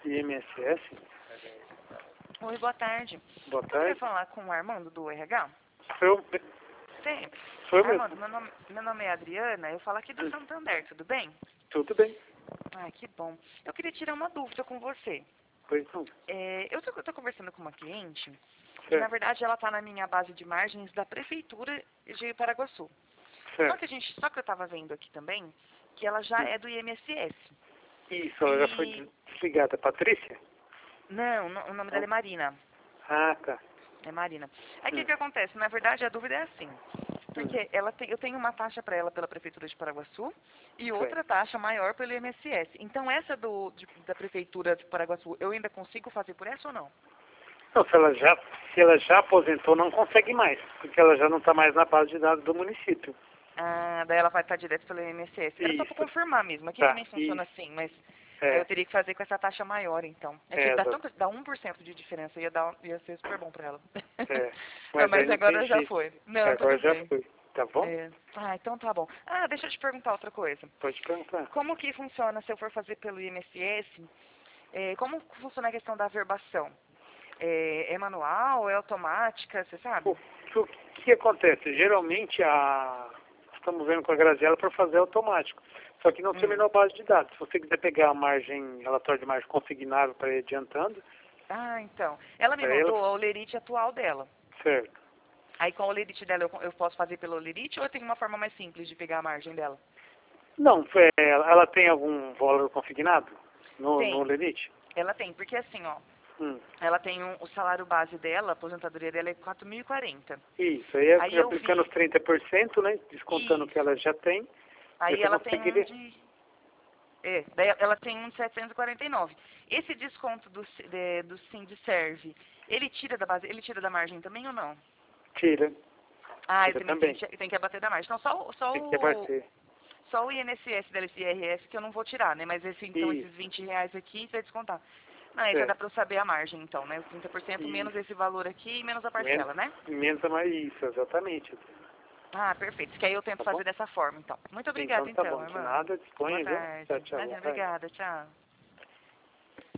INSS? Oi, boa tarde. Boa Eu queria tarde. falar com o Armando do RH? Sou Sim. eu Armando, mesmo. meu nome é Adriana, eu falo aqui do Santander, tudo bem? Tudo bem. Ai, que bom. Eu queria tirar uma dúvida com você. Pois não. Eu tô conversando com uma cliente e, na Certo, verdade, ela está na minha base de margens da Prefeitura de Paraguaçu. certo. Só que eu estava vendo aqui também que ela já é do INSS. Isso, ela já foi E, desligada. Patrícia? não, o nome dela Não. é Marina. Ah, tá. É Marina. Aí o Hum, que acontece? Na verdade, a dúvida é assim. hum, Porque eu tenho uma taxa para ela pela Prefeitura de Paraguaçu e certo. outra taxa maior pelo INSS. Então, essa da Prefeitura de Paraguaçu, eu ainda consigo fazer por essa ou não? Não, se ela já aposentou, não consegue mais, porque ela já não está mais na base de dados do município. Ah, daí ela vai estar direto pelo INSS. Era só para Isso, confirmar mesmo. Aqui tá. também funciona Isso, assim, mas aí eu é, teria que fazer com essa taxa maior, então. É que é, dá 1% de diferença, ia ser super bom para ela. é. Não, Mas aí mas não tem agora já jeito. foi. Não, Agora tudo já bem. foi. Tá bom? É. Ah, então tá bom. Ah, deixa eu te perguntar outra coisa. Pode perguntar. Como que funciona se eu for fazer pelo INSS? Como funciona a questão da averbação? É manual, é automática, você sabe? O que acontece? Geralmente estamos vendo com a Graziela para fazer automático. Só que não Hum. terminou a base de dados. Se você quiser pegar a margem, relatório de margem consignável para ir adiantando, Ah, então. Ela me para ela, mandou a olerite atual dela. certo. Aí com a olerite dela eu posso fazer pela olerite ou eu tenho uma forma mais simples de pegar a margem dela? Não, ela tem algum valor consignado no Tem. limite? Ela tem, porque assim, ó, Hum. ela tem o salário base dela, a aposentadoria dela é 4.040. Isso, aí Aí é eu aplicando vi os 30%, né? Descontando o que isso. ela já tem, Aí você ela tem um conseguiria. de daí ela tem um de 749. Esse desconto do Sindserve, ele tira da base, ele tira da margem também ou não? Tira, Ah, ele tira também também. tem que abater da margem. Então Tem que abater. só o INSS dela, esse IRS que eu não vou tirar, né? Mas então esses Isso, R$ 20 aqui vai descontar. Não, aí já dá certo. pra eu saber a margem então, né? Os 30% menos Isso. esse valor aqui e menos a Menos, parcela, né? menos a mais isso, exatamente. Ah, perfeito. Que aí eu tento Tá bom? fazer dessa forma, então. Muito Então obrigada, tá então, bom. De Armando. nada, Boa disponha, viu? Tchau, tarde. tchau. Boa tarde. Obrigada, tchau.